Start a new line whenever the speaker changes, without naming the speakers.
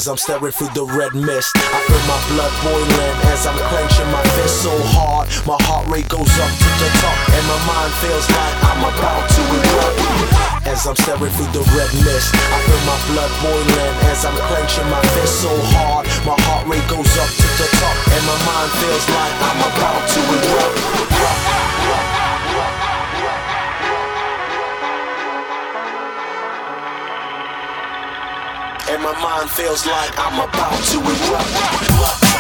as I'm staring through the red mist. I feel my blood boiling as I'm clenching my fist so hard. My heart rate goes up to the top, and my mind feels like I'm about to erupt. As I'm staring through the red mist, I feel my blood boiling as I'm clenching my fist so hard. My heart rate goes up to the top, and my mind feels like I'm about to erupt. And my mind feels like I'm about to erupt.